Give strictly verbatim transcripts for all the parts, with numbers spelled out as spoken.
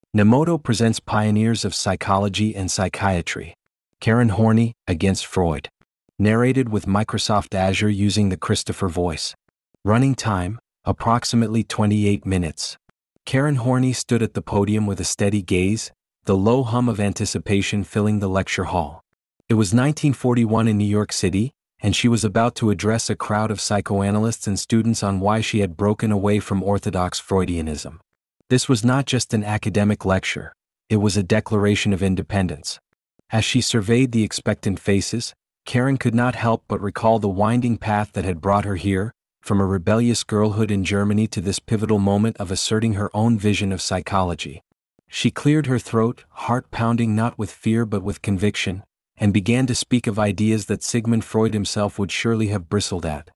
Nemoto presents Pioneers of Psychology and Psychiatry. Karen Horney, Against Freud. Narrated with Microsoft Azure using the Christopher voice. Running time, approximately twenty-eight minutes. Karen Horney stood at the podium with a steady gaze, the low hum of anticipation filling the lecture hall. It was nineteen forty-one in New York City, and she was about to address a crowd of psychoanalysts and students on why she had broken away from orthodox Freudianism. This was not just an academic lecture, it was a declaration of independence. As she surveyed the expectant faces, Karen could not help but recall the winding path that had brought her here, from a rebellious girlhood in Germany to this pivotal moment of asserting her own vision of psychology. She cleared her throat, heart pounding not with fear but with conviction, and began to speak of ideas that Sigmund Freud himself would surely have bristled at.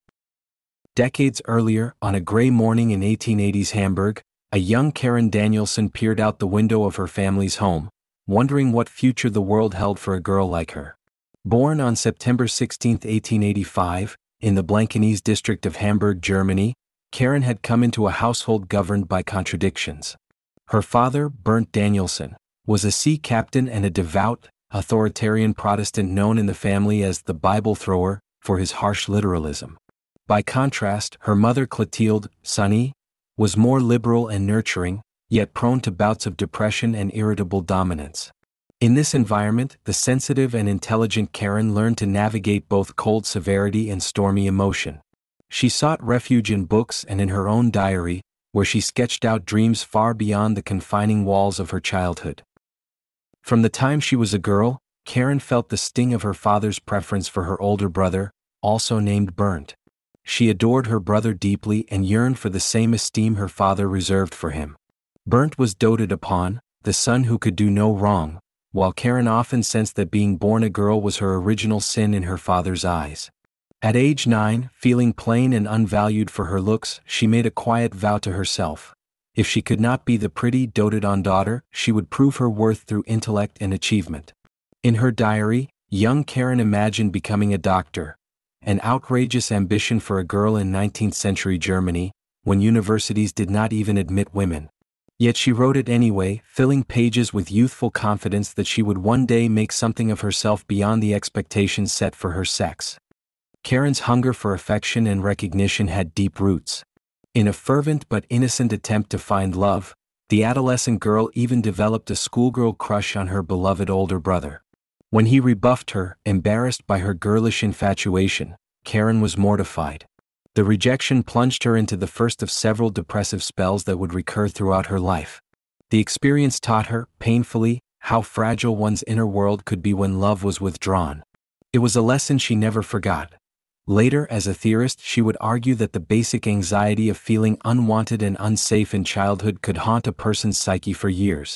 Decades earlier, on a gray morning in eighteen eighties Hamburg, a young Karen Danielson peered out the window of her family's home, wondering what future the world held for a girl like her. Born on September sixteenth, eighteen eighty-five, in the Blankenese district of Hamburg, Germany, Karen had come into a household governed by contradictions. Her father, Bernd Danielson, was a sea captain and a devout, authoritarian Protestant known in the family as the Bible thrower for his harsh literalism. By contrast, her mother Clotilde, Sunny, was more liberal and nurturing, yet prone to bouts of depression and irritable dominance. In this environment, the sensitive and intelligent Karen learned to navigate both cold severity and stormy emotion. She sought refuge in books and in her own diary, where she sketched out dreams far beyond the confining walls of her childhood. From the time she was a girl, Karen felt the sting of her father's preference for her older brother, also named Bernd. She adored her brother deeply and yearned for the same esteem her father reserved for him. Bernd was doted upon, the son who could do no wrong, while Karen often sensed that being born a girl was her original sin in her father's eyes. At age nine, feeling plain and unvalued for her looks, she made a quiet vow to herself. If she could not be the pretty, doted-on daughter, she would prove her worth through intellect and achievement. In her diary, young Karen imagined becoming a doctor, an outrageous ambition for a girl in nineteenth century Germany, when universities did not even admit women. Yet she wrote it anyway, filling pages with youthful confidence that she would one day make something of herself beyond the expectations set for her sex. Karen's hunger for affection and recognition had deep roots. In a fervent but innocent attempt to find love, the adolescent girl even developed a schoolgirl crush on her beloved older brother. When he rebuffed her, embarrassed by her girlish infatuation, Karen was mortified. The rejection plunged her into the first of several depressive spells that would recur throughout her life. The experience taught her, painfully, how fragile one's inner world could be when love was withdrawn. It was a lesson she never forgot. Later, as a theorist, she would argue that the basic anxiety of feeling unwanted and unsafe in childhood could haunt a person's psyche for years.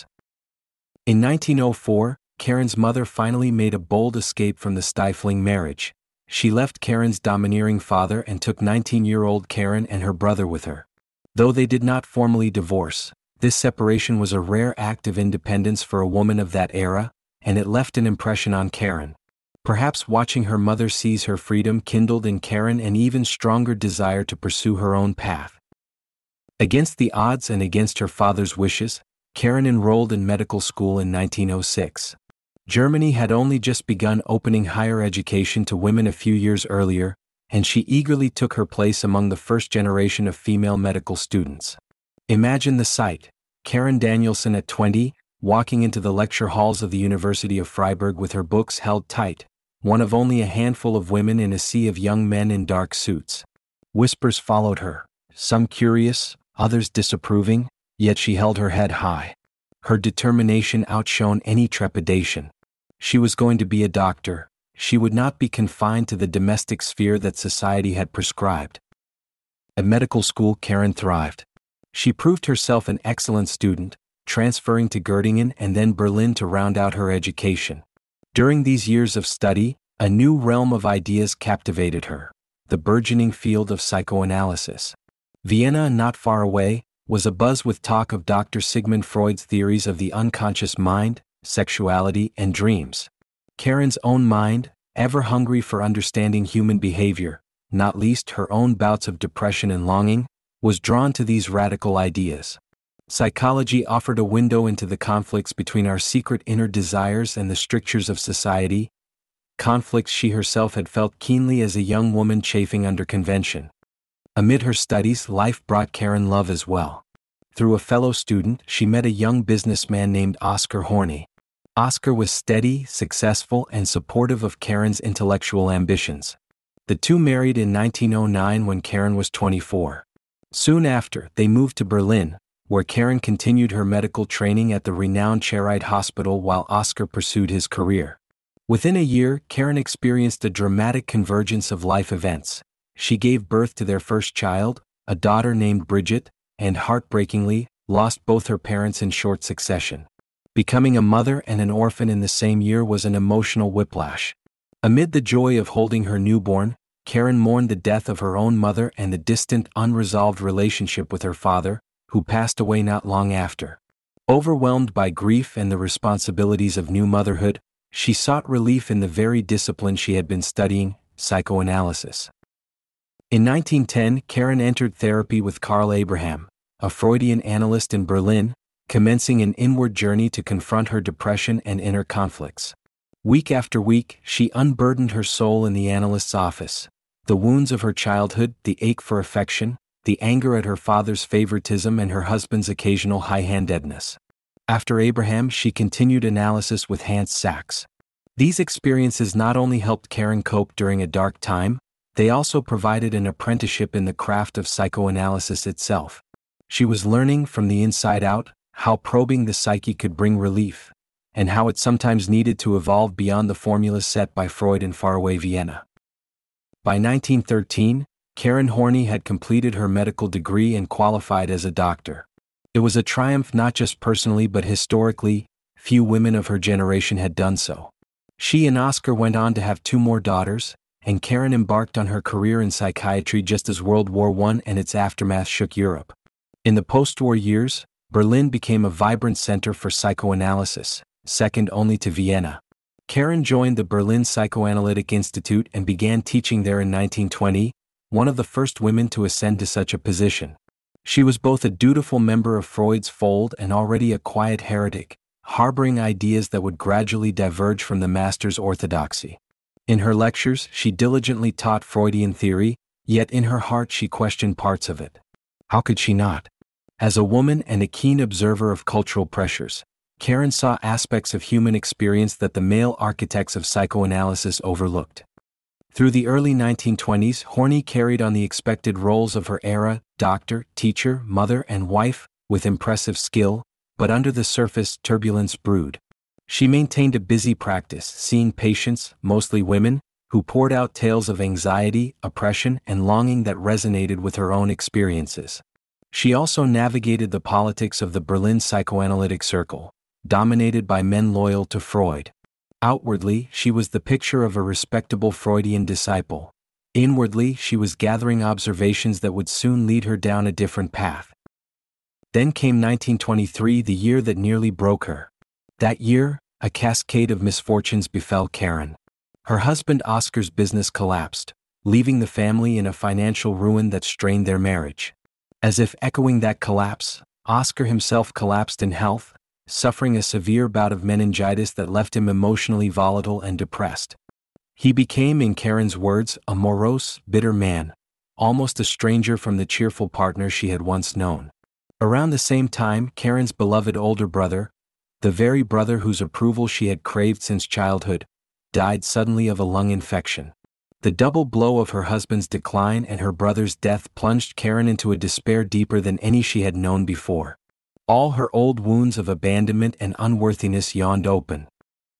In nineteen oh four, Karen's mother finally made a bold escape from the stifling marriage. She left Karen's domineering father and took nineteen-year-old Karen and her brother with her. Though they did not formally divorce, this separation was a rare act of independence for a woman of that era, and it left an impression on Karen. Perhaps watching her mother seize her freedom kindled in Karen an even stronger desire to pursue her own path. Against the odds and against her father's wishes, Karen enrolled in medical school in nineteen oh six. Germany had only just begun opening higher education to women a few years earlier, and she eagerly took her place among the first generation of female medical students. Imagine the sight: Karen Danielson at twenty, walking into the lecture halls of the University of Freiburg with her books held tight, one of only a handful of women in a sea of young men in dark suits. Whispers followed her, some curious, others disapproving, yet she held her head high. Her determination outshone any trepidation. She was going to be a doctor. She would not be confined to the domestic sphere that society had prescribed. At medical school, Karen thrived. She proved herself an excellent student, transferring to Göttingen and then Berlin to round out her education. During these years of study, a new realm of ideas captivated her: the burgeoning field of psychoanalysis. Vienna, not far away, was abuzz with talk of Doctor Sigmund Freud's theories of the unconscious mind, sexuality, and dreams. Karen's own mind, ever hungry for understanding human behavior, not least her own bouts of depression and longing, was drawn to these radical ideas. Psychology offered a window into the conflicts between our secret inner desires and the strictures of society, conflicts she herself had felt keenly as a young woman chafing under convention. Amid her studies, life brought Karen love as well. Through a fellow student, she met a young businessman named Oscar Horney. Oscar was steady, successful, and supportive of Karen's intellectual ambitions. The two married in nineteen oh nine when Karen was twenty-four. Soon after, they moved to Berlin, where Karen continued her medical training at the renowned Charité Hospital while Oscar pursued his career. Within a year, Karen experienced a dramatic convergence of life events. She gave birth to their first child, a daughter named Bridget, and heartbreakingly, lost both her parents in short succession. Becoming a mother and an orphan in the same year was an emotional whiplash. Amid the joy of holding her newborn, Karen mourned the death of her own mother and the distant, unresolved relationship with her father, who passed away not long after. Overwhelmed by grief and the responsibilities of new motherhood, she sought relief in the very discipline she had been studying, psychoanalysis. In nineteen ten, Karen entered therapy with Carl Abraham, a Freudian analyst in Berlin, commencing an inward journey to confront her depression and inner conflicts. Week after week, she unburdened her soul in the analyst's office. The wounds of her childhood, the ache for affection, the anger at her father's favoritism and her husband's occasional high-handedness. After Abraham, she continued analysis with Hans Sachs. These experiences not only helped Karen cope during a dark time, they also provided an apprenticeship in the craft of psychoanalysis itself. She was learning from the inside out how probing the psyche could bring relief, and how it sometimes needed to evolve beyond the formulas set by Freud in faraway Vienna. By nineteen thirteen, Karen Horney had completed her medical degree and qualified as a doctor. It was a triumph not just personally but historically. Few women of her generation had done so. She and Oscar went on to have two more daughters, and Karen embarked on her career in psychiatry just as World War One and its aftermath shook Europe. In the post-war years, Berlin became a vibrant center for psychoanalysis, second only to Vienna. Karen joined the Berlin Psychoanalytic Institute and began teaching there in nineteen twenty, one of the first women to ascend to such a position. She was both a dutiful member of Freud's fold and already a quiet heretic, harboring ideas that would gradually diverge from the master's orthodoxy. In her lectures, she diligently taught Freudian theory, yet in her heart she questioned parts of it. How could she not? As a woman and a keen observer of cultural pressures, Karen saw aspects of human experience that the male architects of psychoanalysis overlooked. Through the early nineteen twenties, Horney carried on the expected roles of her era, doctor, teacher, mother, and wife, with impressive skill, but under the surface, turbulence brewed. She maintained a busy practice, seeing patients, mostly women, who poured out tales of anxiety, oppression, and longing that resonated with her own experiences. She also navigated the politics of the Berlin psychoanalytic circle, dominated by men loyal to Freud. Outwardly, she was the picture of a respectable Freudian disciple. Inwardly, she was gathering observations that would soon lead her down a different path. Then came nineteen twenty-three, the year that nearly broke her. That year, a cascade of misfortunes befell Karen. Her husband Oscar's business collapsed, leaving the family in a financial ruin that strained their marriage. As if echoing that collapse, Oscar himself collapsed in health, suffering a severe bout of meningitis that left him emotionally volatile and depressed. He became, in Karen's words, a morose, bitter man, almost a stranger from the cheerful partner she had once known. Around the same time, Karen's beloved older brother, the very brother whose approval she had craved since childhood, died suddenly of a lung infection. The double blow of her husband's decline and her brother's death plunged Karen into a despair deeper than any she had known before. All her old wounds of abandonment and unworthiness yawned open.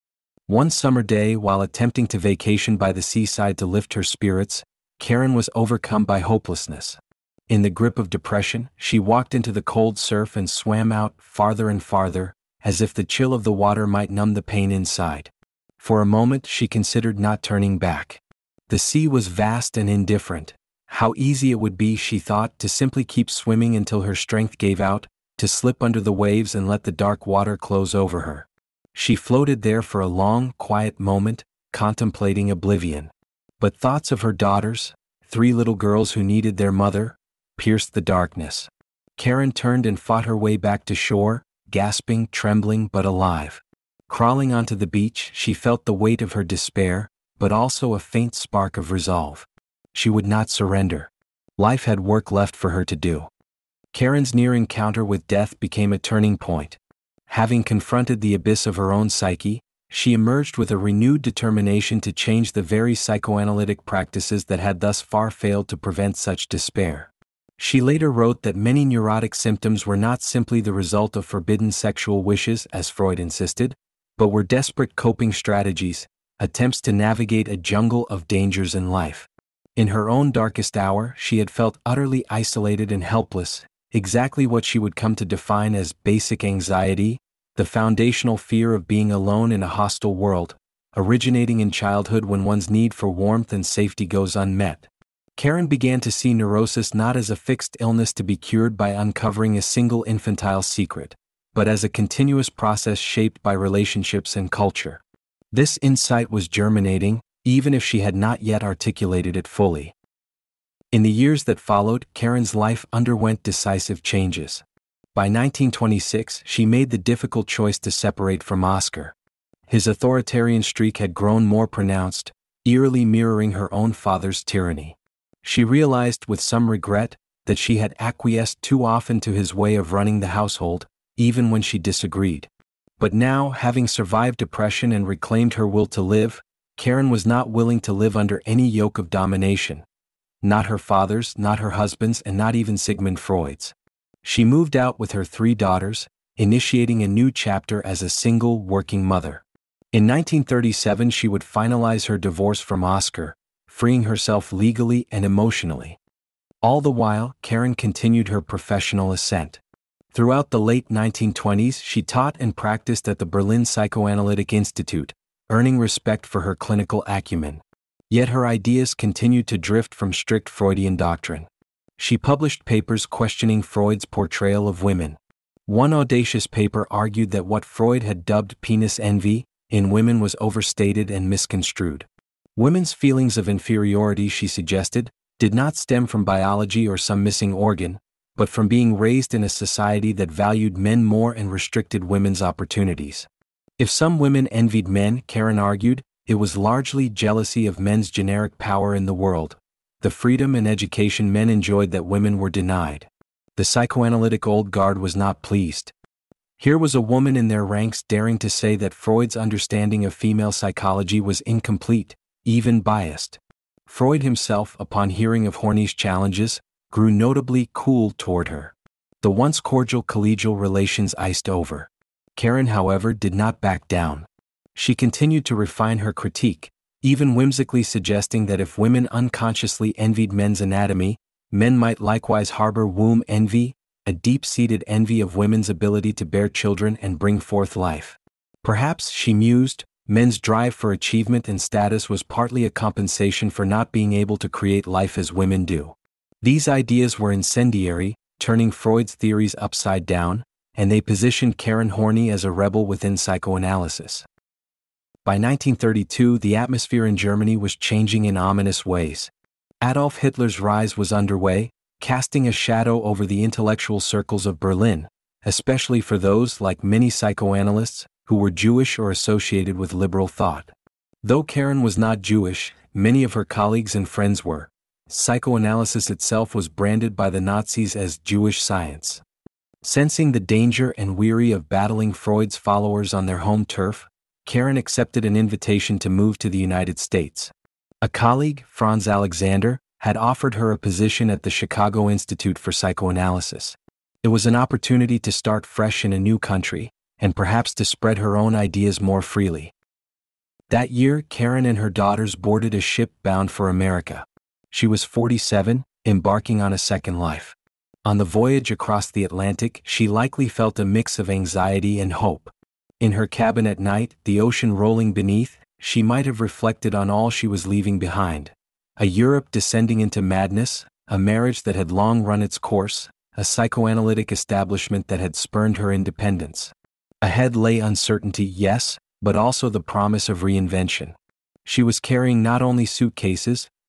One summer day, while attempting to vacation by the seaside to lift her spirits, Karen was overcome by hopelessness. In the grip of depression, she walked into the cold surf and swam out farther and farther, as if the chill of the water might numb the pain inside. For a moment, she considered not turning back. The sea was vast and indifferent. How easy it would be, she thought, to simply keep swimming until her strength gave out, to slip under the waves and let the dark water close over her. She floated there for a long, quiet moment, contemplating oblivion. But thoughts of her daughters, three little girls who needed their mother, pierced the darkness. Karen turned and fought her way back to shore, gasping, trembling, but alive. Crawling onto the beach, she felt the weight of her despair, but also a faint spark of resolve. She would not surrender. Life had work left for her to do. Karen's near encounter with death became a turning point. Having confronted the abyss of her own psyche, she emerged with a renewed determination to change the very psychoanalytic practices that had thus far failed to prevent such despair. She later wrote that many neurotic symptoms were not simply the result of forbidden sexual wishes, as Freud insisted, but were desperate coping strategies, attempts to navigate a jungle of dangers in life. In her own darkest hour, she had felt utterly isolated and helpless, exactly what she would come to define as basic anxiety, the foundational fear of being alone in a hostile world, originating in childhood when one's need for warmth and safety goes unmet. Karen began to see neurosis not as a fixed illness to be cured by uncovering a single infantile secret, but as a continuous process shaped by relationships and culture. This insight was germinating, even if she had not yet articulated it fully. In the years that followed, Karen's life underwent decisive changes. By nineteen twenty-six, she made the difficult choice to separate from Oscar. His authoritarian streak had grown more pronounced, eerily mirroring her own father's tyranny. She realized with some regret that she had acquiesced too often to his way of running the household, even when she disagreed. But now, having survived depression and reclaimed her will to live, Karen was not willing to live under any yoke of domination. Not her father's, not her husband's, and not even Sigmund Freud's. She moved out with her three daughters, initiating a new chapter as a single, working mother. In nineteen thirty-seven, she would finalize her divorce from Oscar, freeing herself legally and emotionally. All the while, Karen continued her professional ascent. Throughout the late nineteen twenties, she taught and practiced at the Berlin Psychoanalytic Institute, earning respect for her clinical acumen. Yet her ideas continued to drift from strict Freudian doctrine. She published papers questioning Freud's portrayal of women. One audacious paper argued that what Freud had dubbed penis envy in women was overstated and misconstrued. Women's feelings of inferiority, she suggested, did not stem from biology or some missing organ, but from being raised in a society that valued men more and restricted women's opportunities. If some women envied men, Karen argued, it was largely jealousy of men's generic power in the world, the freedom and education men enjoyed that women were denied. The psychoanalytic old guard was not pleased. Here was a woman in their ranks daring to say that Freud's understanding of female psychology was incomplete, even biased. Freud himself, upon hearing of Horny's challenges, grew notably cool toward her. The once cordial collegial relations iced over. Karen, however, did not back down. She continued to refine her critique, even whimsically suggesting that if women unconsciously envied men's anatomy, men might likewise harbor womb envy, a deep-seated envy of women's ability to bear children and bring forth life. Perhaps, she mused, men's drive for achievement and status was partly a compensation for not being able to create life as women do. These ideas were incendiary, turning Freud's theories upside down, and they positioned Karen Horney as a rebel within psychoanalysis. By nineteen thirty-two, the atmosphere in Germany was changing in ominous ways. Adolf Hitler's rise was underway, casting a shadow over the intellectual circles of Berlin, especially for those, like many psychoanalysts, who were Jewish or associated with liberal thought. Though Karen was not Jewish, many of her colleagues and friends were. Psychoanalysis itself was branded by the Nazis as Jewish science. Sensing the danger and weary of battling Freud's followers on their home turf, Karen accepted an invitation to move to the United States. A colleague, Franz Alexander, had offered her a position at the Chicago Institute for Psychoanalysis. It was an opportunity to start fresh in a new country, and perhaps to spread her own ideas more freely. That year, Karen and her daughters boarded a ship bound for America. She was forty-seven, embarking on a second life. On the voyage across the Atlantic, she likely felt a mix of anxiety and hope. In her cabin at night, the ocean rolling beneath, she might have reflected on all she was leaving behind. A Europe descending into madness, a marriage that had long run its course, a psychoanalytic establishment that had spurned her independence. Ahead lay uncertainty, yes, but also the promise of reinvention. She was carrying not only suitcases,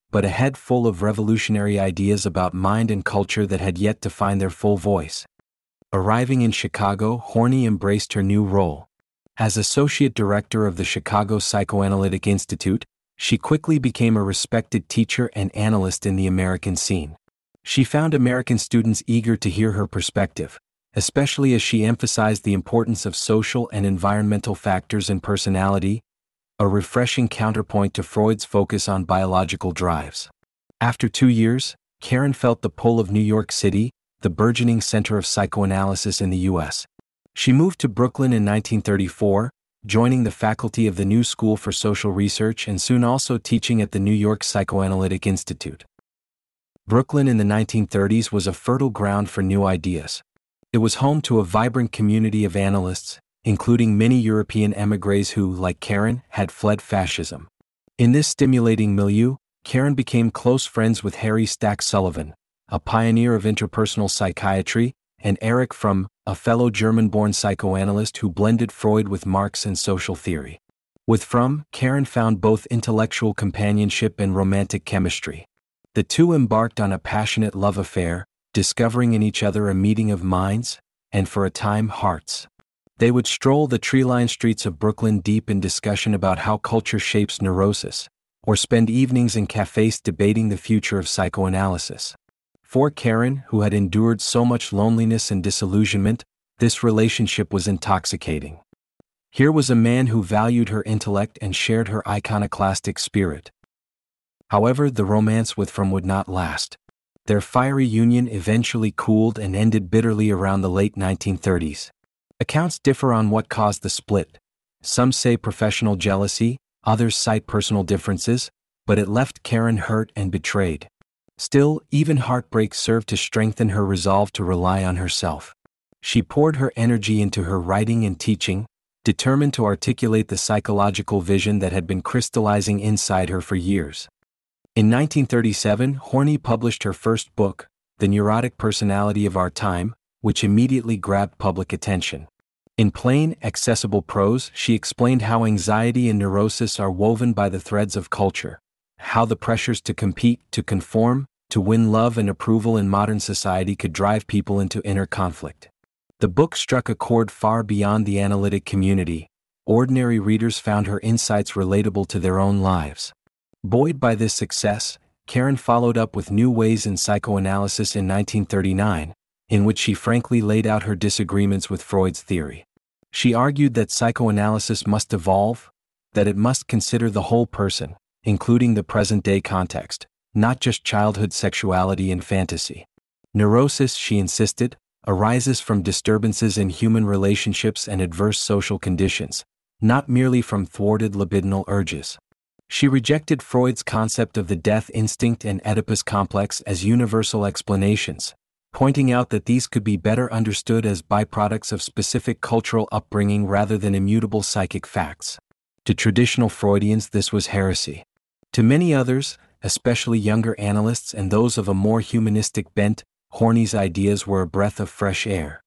but a head full of revolutionary ideas about mind and culture that had yet to find their full voice. Arriving in Chicago, Horney embraced her new role. As associate director of the Chicago Psychoanalytic Institute, she quickly became a respected teacher and analyst in the American scene. She found American students eager to hear her perspective, especially as she emphasized the importance of social and environmental factors in personality, a refreshing counterpoint to Freud's focus on biological drives. After two years, Karen felt the pull of New York City, the burgeoning center of psychoanalysis in the U S. She moved to Brooklyn in nineteen thirty-four, joining the faculty of the New School for Social Research and soon also teaching at the New York Psychoanalytic Institute. Brooklyn in the nineteen thirties was a fertile ground for new ideas. It was home to a vibrant community of analysts, including many European émigrés who, like Karen, had fled fascism. In this stimulating milieu, Karen became close friends with Harry Stack Sullivan, a pioneer of interpersonal psychiatry, and Erich Fromm, a fellow German-born psychoanalyst who blended Freud with Marx and social theory. With Fromm, Karen found both intellectual companionship and romantic chemistry. The two embarked on a passionate love affair, discovering in each other a meeting of minds, and for a time hearts. They would stroll the tree-lined streets of Brooklyn deep in discussion about how culture shapes neurosis, or spend evenings in cafes debating the future of psychoanalysis. For Karen, who had endured so much loneliness and disillusionment, this relationship was intoxicating. Here was a man who valued her intellect and shared her iconoclastic spirit. However, the romance with Fromm would not last. Their fiery union eventually cooled and ended bitterly around the late nineteen thirties. Accounts differ on what caused the split. Some say professional jealousy, others cite personal differences, but it left Karen hurt and betrayed. Still, even heartbreak served to strengthen her resolve to rely on herself. She poured her energy into her writing and teaching, determined to articulate the psychological vision that had been crystallizing inside her for years. In nineteen thirty-seven, Horney published her first book, The Neurotic Personality of Our Time, which immediately grabbed public attention. In plain, accessible prose, she explained how anxiety and neurosis are woven by the threads of culture, how the pressures to compete, to conform, to win love and approval in modern society could drive people into inner conflict. The book struck a chord far beyond the analytic community. Ordinary readers found her insights relatable to their own lives. Buoyed by this success, Karen followed up with New Ways in Psychoanalysis in nineteen thirty-nine, in which she frankly laid out her disagreements with Freud's theory. She argued that psychoanalysis must evolve, that it must consider the whole person, including the present-day context, not just childhood sexuality and fantasy. Neurosis, she insisted, arises from disturbances in human relationships and adverse social conditions, not merely from thwarted libidinal urges. She rejected Freud's concept of the death instinct and Oedipus complex as universal explanations, pointing out that these could be better understood as byproducts of specific cultural upbringing rather than immutable psychic facts. To traditional Freudians, this was heresy. To many others, especially younger analysts and those of a more humanistic bent, Horney's ideas were a breath of fresh air.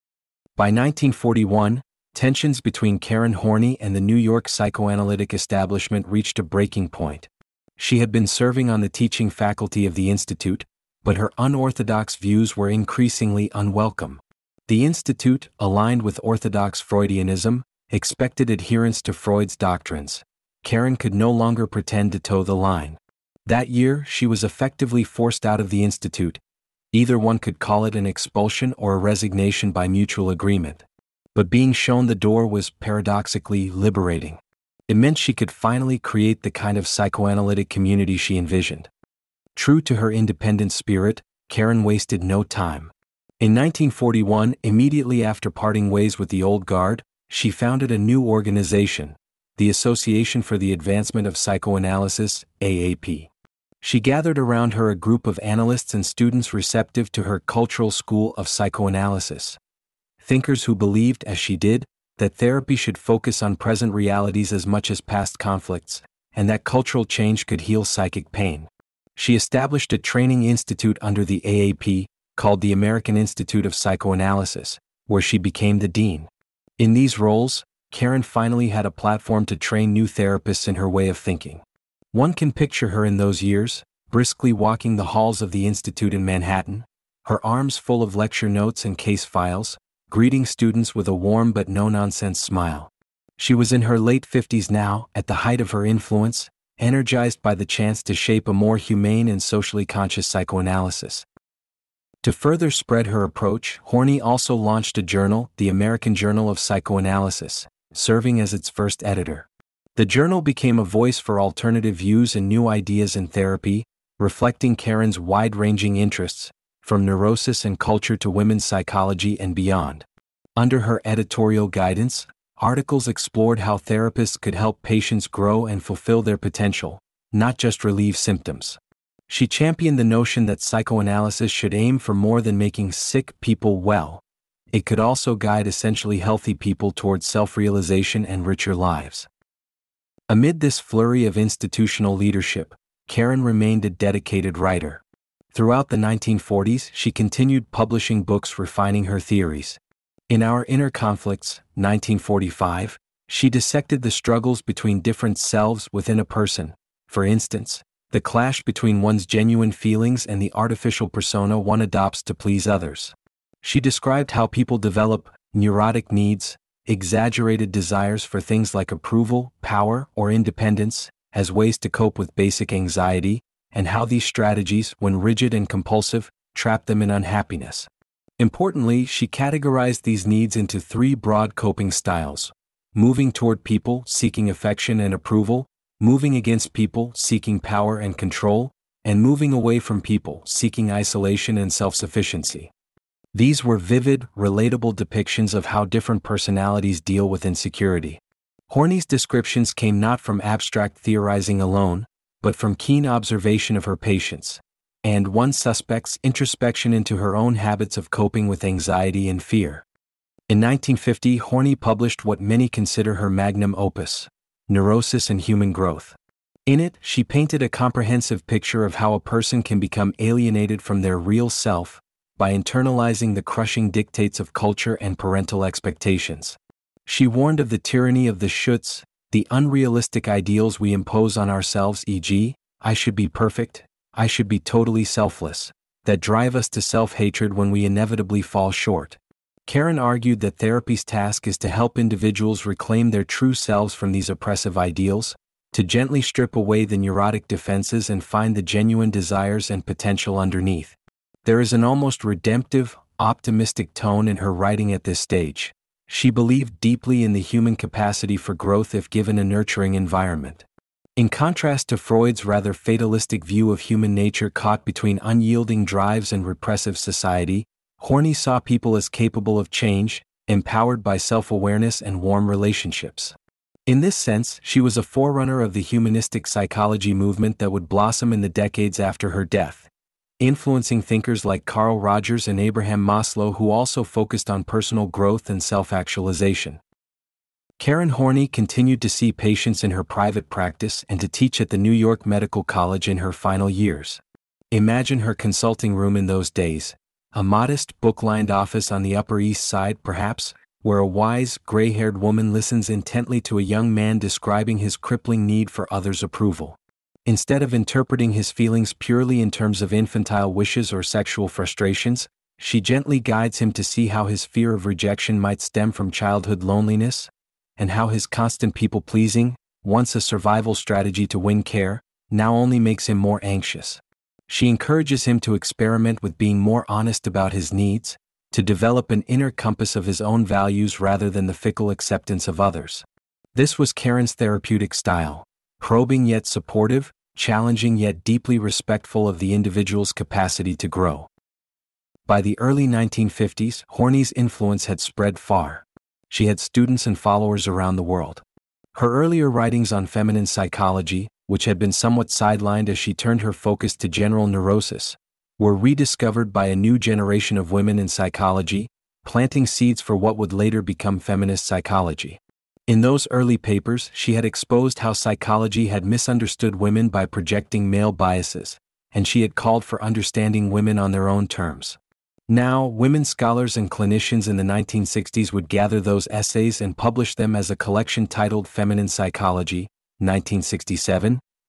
By nineteen forty-one, tensions between Karen Horney and the New York psychoanalytic establishment reached a breaking point. She had been serving on the teaching faculty of the Institute, but her unorthodox views were increasingly unwelcome. The Institute, aligned with orthodox Freudianism, expected adherence to Freud's doctrines. Karen could no longer pretend to toe the line. That year, she was effectively forced out of the Institute. Either one could call it an expulsion or a resignation by mutual agreement. But being shown the door was paradoxically liberating. It meant she could finally create the kind of psychoanalytic community she envisioned. True to her independent spirit, Karen wasted no time. In nineteen forty-one, immediately after parting ways with the old guard, she founded a new organization, the Association for the Advancement of Psychoanalysis, A A P. She gathered around her a group of analysts and students receptive to her cultural school of psychoanalysis. Thinkers who believed, as she did, that therapy should focus on present realities as much as past conflicts, and that cultural change could heal psychic pain. She established a training institute under the A A P, called the American Institute of Psychoanalysis, where she became the dean. In these roles, Karen finally had a platform to train new therapists in her way of thinking. One can picture her in those years, briskly walking the halls of the Institute in Manhattan, her arms full of lecture notes and case files, greeting students with a warm but no-nonsense smile. She was in her late fifties now, at the height of her influence, energized by the chance to shape a more humane and socially conscious psychoanalysis. To further spread her approach, Horney also launched a journal, the American Journal of Psychoanalysis, serving as its first editor. The journal became a voice for alternative views and new ideas in therapy, reflecting Karen's wide-ranging interests, from neurosis and culture to women's psychology and beyond. Under her editorial guidance, articles explored how therapists could help patients grow and fulfill their potential, not just relieve symptoms. She championed the notion that psychoanalysis should aim for more than making sick people well. It could also guide essentially healthy people towards self-realization and richer lives. Amid this flurry of institutional leadership, Karen remained a dedicated writer. Throughout the nineteen forties, she continued publishing books refining her theories. In Our Inner Conflicts, nineteen forty-five, she dissected the struggles between different selves within a person, for instance, the clash between one's genuine feelings and the artificial persona one adopts to please others. She described how people develop neurotic needs, exaggerated desires for things like approval, power, or independence, as ways to cope with basic anxiety, and how these strategies, when rigid and compulsive, trap them in unhappiness. Importantly, she categorized these needs into three broad coping styles: moving toward people, seeking affection and approval; moving against people, seeking power and control; and moving away from people, seeking isolation and self-sufficiency. These were vivid, relatable depictions of how different personalities deal with insecurity. Horney's descriptions came not from abstract theorizing alone, but from keen observation of her patients, and one suspect's introspection into her own habits of coping with anxiety and fear. In nineteen fifty, Horney published what many consider her magnum opus, Neurosis and Human Growth. In it, she painted a comprehensive picture of how a person can become alienated from their real self by internalizing the crushing dictates of culture and parental expectations. She warned of the tyranny of the shoulds, the unrealistic ideals we impose on ourselves, for example, I should be perfect, I should be totally selfless, that drive us to self-hatred when we inevitably fall short. Karen argued that therapy's task is to help individuals reclaim their true selves from these oppressive ideals, to gently strip away the neurotic defenses and find the genuine desires and potential underneath. There is an almost redemptive, optimistic tone in her writing at this stage. She believed deeply in the human capacity for growth if given a nurturing environment. In contrast to Freud's rather fatalistic view of human nature caught between unyielding drives and repressive society, Horney saw people as capable of change, empowered by self-awareness and warm relationships. In this sense, she was a forerunner of the humanistic psychology movement that would blossom in the decades after her death, influencing thinkers like Carl Rogers and Abraham Maslow, who also focused on personal growth and self-actualization. Karen Horney continued to see patients in her private practice and to teach at the New York Medical College in her final years. Imagine her consulting room in those days, a modest, book-lined office on the Upper East Side perhaps, where a wise, gray-haired woman listens intently to a young man describing his crippling need for others' approval. Instead of interpreting his feelings purely in terms of infantile wishes or sexual frustrations, she gently guides him to see how his fear of rejection might stem from childhood loneliness, and how his constant people-pleasing, once a survival strategy to win care, now only makes him more anxious. She encourages him to experiment with being more honest about his needs, to develop an inner compass of his own values rather than the fickle acceptance of others. This was Karen's therapeutic style, probing yet supportive, challenging yet deeply respectful of the individual's capacity to grow. By the early nineteen fifties, Horney's influence had spread far. She had students and followers around the world. Her earlier writings on feminine psychology, which had been somewhat sidelined as she turned her focus to general neurosis, were rediscovered by a new generation of women in psychology, planting seeds for what would later become feminist psychology. In those early papers, she had exposed how psychology had misunderstood women by projecting male biases, and she had called for understanding women on their own terms. Now, women scholars and clinicians in the nineteen sixties would gather those essays and publish them as a collection titled Feminine Psychology, nineteen sixty-seven,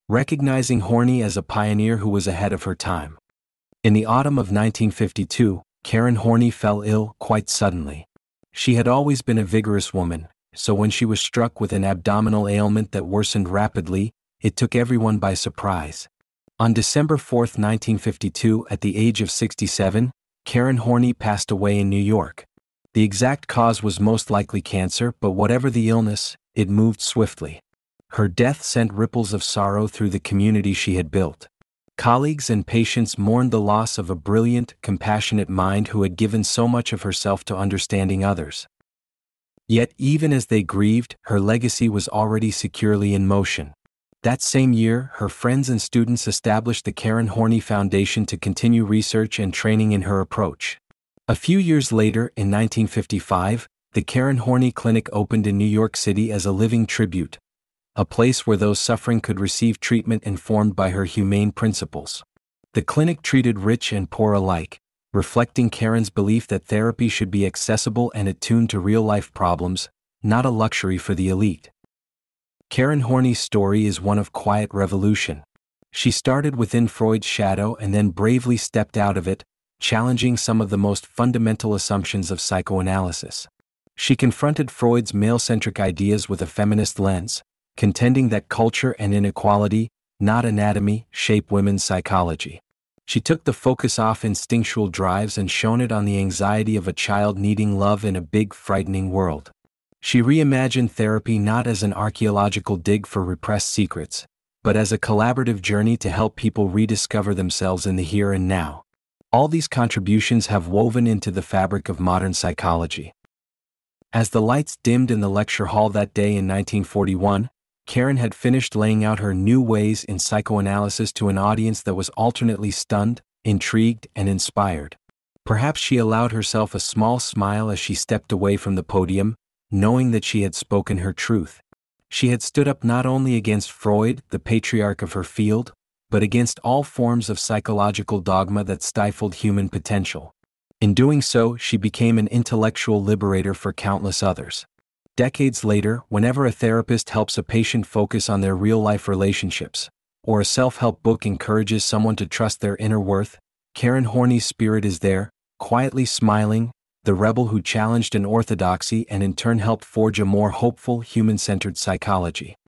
recognizing Horney as a pioneer who was ahead of her time. In the autumn of nineteen fifty-two, Karen Horney fell ill quite suddenly. She had always been a vigorous woman, so when she was struck with an abdominal ailment that worsened rapidly, it took everyone by surprise. On December fourth, nineteen fifty-two, at the age of sixty-seven, Karen Horney passed away in New York. The exact cause was most likely cancer, but whatever the illness, it moved swiftly. Her death sent ripples of sorrow through the community she had built. Colleagues and patients mourned the loss of a brilliant, compassionate mind who had given so much of herself to understanding others. Yet even as they grieved, her legacy was already securely in motion. That same year, her friends and students established the Karen Horney Foundation to continue research and training in her approach. A few years later, in nineteen fifty-five, the Karen Horney Clinic opened in New York City as a living tribute, a place where those suffering could receive treatment informed by her humane principles. The clinic treated rich and poor alike, reflecting Karen's belief that therapy should be accessible and attuned to real-life problems, not a luxury for the elite. Karen Horney's story is one of quiet revolution. She started within Freud's shadow and then bravely stepped out of it, challenging some of the most fundamental assumptions of psychoanalysis. She confronted Freud's male-centric ideas with a feminist lens, contending that culture and inequality, not anatomy, shape women's psychology. She took the focus off instinctual drives and shone it on the anxiety of a child needing love in a big, frightening world. She reimagined therapy not as an archaeological dig for repressed secrets, but as a collaborative journey to help people rediscover themselves in the here and now. All these contributions have woven into the fabric of modern psychology. As the lights dimmed in the lecture hall that day in nineteen forty-one, Karen had finished laying out her new ways in psychoanalysis to an audience that was alternately stunned, intrigued, and inspired. Perhaps she allowed herself a small smile as she stepped away from the podium, knowing that she had spoken her truth. She had stood up not only against Freud, the patriarch of her field, but against all forms of psychological dogma that stifled human potential. In doing so, she became an intellectual liberator for countless others. Decades later, whenever a therapist helps a patient focus on their real-life relationships, or a self-help book encourages someone to trust their inner worth, Karen Horney's spirit is there, quietly smiling, the rebel who challenged an orthodoxy and in turn helped forge a more hopeful, human-centered psychology.